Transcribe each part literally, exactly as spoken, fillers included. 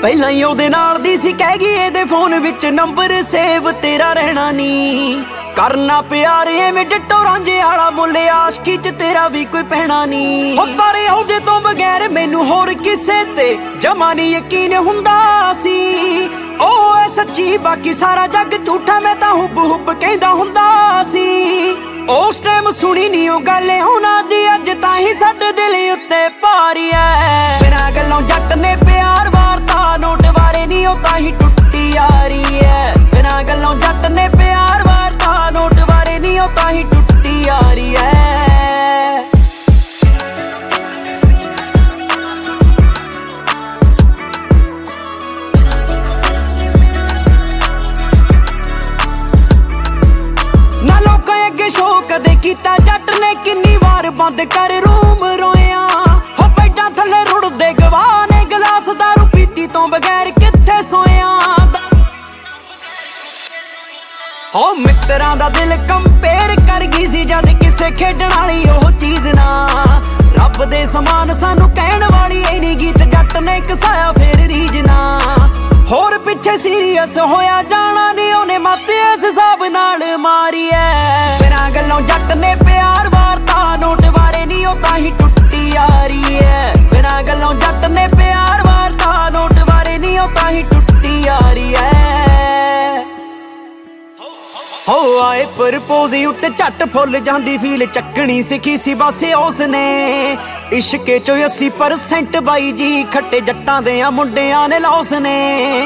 ਪਹਿਲਾਂ ਹੀ ਉਹਦੇ ਨਾਲ ਦੀ ਸੀ, ਕਹਿ ਗਈ ਇਹਦੇ ਫੋਨ ਵਿੱਚ ਨੰਬਰ ਸੇਵ ਤੇਰਾ ਰਹਿਣਾ ਨੀ। ਕਰਨਾ ਪਿਆਰ ਐਵੇਂ ਡਿੱਟੋ ਰਾਂਝੇ ਵਾਲਾ, ਮੁੱਲ ਆਸ਼ਕੀ ਚ ਤੇਰਾ ਵੀ ਕੋਈ ਪਹਿਣਾ ਨੀ। ਹੋ ਪਰ ਉਹਦੇ ਤੋਂ ਬਗੈਰ ਮੈਨੂੰ ਹੋਰ ਕਿਸੇ ਤੇ ਜਮਾ ਨੀ ਯਕੀਨ ਹੁੰਦਾ ਸੀ। ਉਹ ਐ ਸੱਚੀ ਬਾਕੀ ਸਾਰਾ ਜੱਗ ਝੂਠਾ, ਮੈਂ ਤਾਂ ਹੁਬ ਹੁਬ ਕਹਿੰਦਾ ਹੁੰਦਾ ਸੀ। ਉਸ ਟਾਈਮ ਸੁਣੀ ਨੀ ਉਹ ਗੱਲ ਉਹਨਾਂ ਦੀ, ਅੱਜ ਤਾਂ ਹੀ ਸਾਡੇ ਦਿਲ ਉੱਤੇ ਭਾਰੀ ਐ। ਬਿਨਾਂ ਗੱਲੋਂ ਜੱਟ ਨੇ ਪਿਆਰ ਵਾਰਤਾ, ਨੋਟ ਵਾਰੇ ਨੀ ਉਹ ਤਾਂ ਹੀ ਟੁੱਟੀ ਯਾਰੀ ਐ। ਬਿਨਾਂ ਗੱਲੋਂ ਜੱਟ ਨੇ ਪਿਆਰ ਵਾਰਤਾ, ਨੋਟ ਵਾਰੇ ਨੀ ਉਹ ਤਾਂ ਹੀ ਟੁੱਟੀ ਯਾਰੀ ਐ। ਨਾ ਲੋਕਾਂ ਅੱਗੇ ਸ਼ੋਅ ਕਦੇ ਕੀਤਾ ਜੱਟ ਨੇ, ਕਿੰਨੀ ਵਾਰ ਬੰਦ ਕਰ ਰੂਮ ਰੋਇਆ। ਹੋ ਬੈਠਾਂ ਥੱਲੇ ਰੁੜਦੇ ਗਵਾਹ ਨੇ, ਗਲਾਸ ਦਾਰੂ ਪੀਤੀ ਤੋਂ ਬਗੈਰ ਕਿੱਥੇ ਸੋਇਆ। ਹੋ ਮਿੱਤਰਾਂ ਦਾ ਦਿਲ ਕੰਪੇਅਰ ਕਰ ਗਈ ਸੀ ਜਦ ਕਿਸੇ ਖੇਡਣ ਵਾਲੀ ਉਹ ਚੀਜ਼ ਨਾ। ਰੱਬ ਦੇ ਸਮਾਨ ਸਾਨੂੰ ਕਹਿਣ ਵਾਲੀ ਐ ਨੀ, ਗੀਤ ਜੱਟ ਨੇ ਕਸਾਇਆ ਫੇਰ ਰੀਝ ਨਾ। ਹੋਰ ਪਿੱਛੇ ਸੀਰੀਅਸ ਹੋਇਆ ਜਾਣਾ ਨੀ, ਉਹਨੇ ਮੱਤ ਇਸ ਹਿਸਾਬ ਨਾਲ ਮਾਰੀ ਐ। ਬਿਨਾਂ ਗੱਲੋਂ ਜੱਟ ਨੇ ਪਿਆਰ ਵਾਰਤਾ, ਨੋਟ ਵਾਰੇ ਨੀ ਉਹ ਤਾਂ ਹੀ ਟੁੱਟੀ ਯਾਰੀ ਐ। ਬਿਨਾਂ ਗੱਲੋਂ ਜੱਟ ਨੇ ਪਿਆਰ ਵਾਰਤਾ, ਨੋਟ ਵਾਰੇ ਨੀ ਉਹ ਤਾਂ ਹੀ ਟੁੱਟੀ ਯਾਰੀ ਐ। ਹੋ ਆਏ ਪ੍ਰਪੋਜ਼ ਉੱਤੇ ਝੱਟ ਫੁੱਲ ਜਾਂਦੀ ਫੀਲ, ਚੱਕਣੀ ਸਿੱਖੀ ਸੀ ਬਸ ਉਸਨੇ। ਇਸ਼ਕੇ ਚੋਂ ਅੱਸੀ ਪਰਸੈਂਟ ਬਾਈ ਜੀ ਖੱਟੇ ਜੱਟਾਂ ਦੇ ਆ ਮੁੰਡਿਆਂ ਨੇ ਲੌਸ ਨੇ।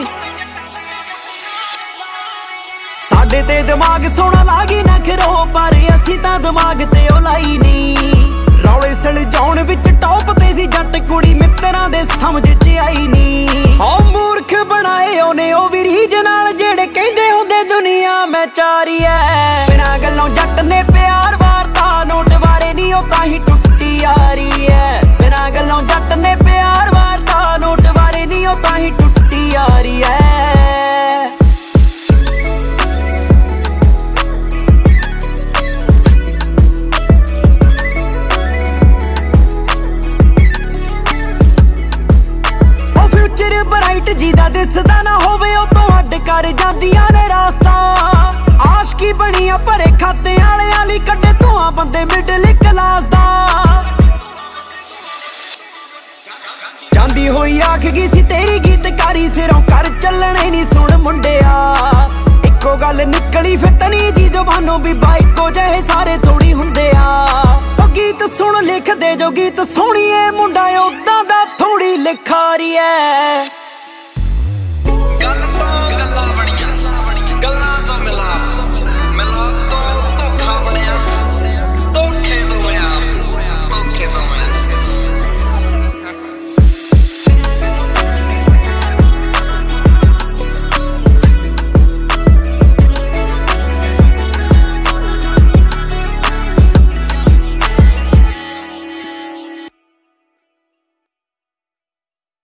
ਸਾਡੇ ਤੇ ਦਿਮਾਗ ਸੋਹਣਾ ਲਾਗੀ ਨਾ ਖਰੋ, ਪਰ ਅਸੀਂ ਤਾਂ ਦਿਮਾਗ ਤੇ ਉਹ ਲਾਈ ਨੀ। ਰੌਲੇ ਸਲਜਾਉਣ ਵਿੱਚ ਟੌਪ ਤੇ ਸੀ ਜੱਟ, ਕੁੜੀ ਮਿੱਤਰਾਂ ਦੇ ਸਮਝ ਚ ਆਈ ਨੀ। ਹੋ ਮੂਰਖ ਬਣਾਏ ਉਹਨੇ ਉਹ ਵੀ ਰੀਝ ਨਾਲ, ਜਿਹੜੇ ਕਹਿੰਦੇ ਹੁੰਦੇ ਦੁਨੀਆ ਮੈਂ ਚਾਰੀ ਐ। ਬਿਨਾਂ ਗੱਲੋਂ ਜੱਟ ਨੇ ਪਿਆਰ ਵਾਰਤਾ, ਨੋਟ ਵਾਰੇ ਨੀ ਉਹ ਤਾਂ ਹੀ ਟੁੱਟੀ ਯਾਰੀ ਐ। ਬਿਨਾਂ ਗੱਲੋਂ ਜੱਟ ਨੇ ਪਿਆਰ ਵਾਰਤਾ, ਨੋਟ ਵਾਰੇ ਨੀ ਉਹ ਤਾਂ ਹੀ ਟੁੱਟੀ ਯਾਰੀ ਐ। ਬਰਾਈਟ ਜੀ ਦਾ ਦਿਸਦਾ ਨਾ ਹੋਵੇ, ਉਹ ਤੋਂ ਅੱਡ ਕਰ ਜਾਂਦੀਆਂ ਨੇ ਰਾਸਤਾ। ਆਸ਼ਕੀ ਬਣੀਆਂ ਭਰੇ ਖਾਤੇ ਵਾਲਿਆਂ ਲਈ, ਕੱਢੇ ਧੂਆਂ ਬੰਦੇ ਮਿਡਲ ਕਲਾਸ ਦਾ। ਜਾਂਦੀ ਹੋਈ ਆਖ ਗਈ ਸੀ ਤੇਰੀ ਗੀਤਕਾਰੀ, ਸਿਰੋਂ ਕਰ ਚੱਲਣੇ ਨੀ ਸੁਣ ਮੁੰਡਿਆ। ਇੱਕੋ ਗੱਲ ਨਿਕਲੀ ਫਿਤਨੀ ਦੀ ਜ਼ੁਬਾਨੋਂ, ਵੀ ਬਾਈਕੋ ਜਿਹੇ ਸਾਰੇ ਥੋੜੀ ਹੁੰਦੇ ਆ। ਉਹ ਗੀਤ ਸੁਣ ਲਿਖਦੇ ਜੋ ਗੀਤ ਸੋਹਣੀਏ, ਮੁੰਡਾ ਉਦਾਂ